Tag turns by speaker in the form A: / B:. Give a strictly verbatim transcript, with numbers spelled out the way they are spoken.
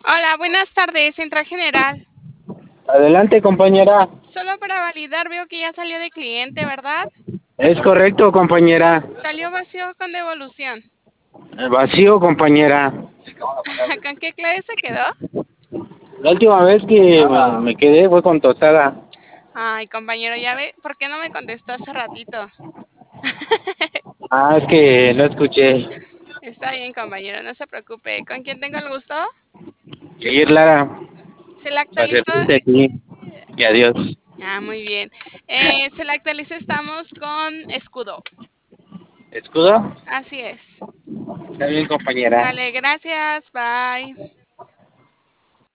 A: Hola, buenas tardes, Central General.
B: Adelante, compañera.
A: Solo para validar, veo que ya salió de cliente, ¿verdad?
B: Es correcto, compañera.
A: Salió vacío con devolución.
B: Vacío, compañera.
A: ¿Con qué clave se quedó?
B: La última vez que me me quedé fue con tostada.
A: Ay, compañero, ya ve, ¿por qué no me contestó hace ratito?
B: Ah, es que no escuché.
A: Está bien, compañero, no se preocupe. ¿Con quién tengo el gusto?
B: Seguir Lara,
A: Se le
B: para
A: actualizó.
B: servirte aquí. Y adiós.
A: Ah, muy bien. Eh, se le actualizó, estamos con escudo.
B: ¿Escudo?
A: Así es.
B: Está bien, compañera.
A: Vale, gracias, bye.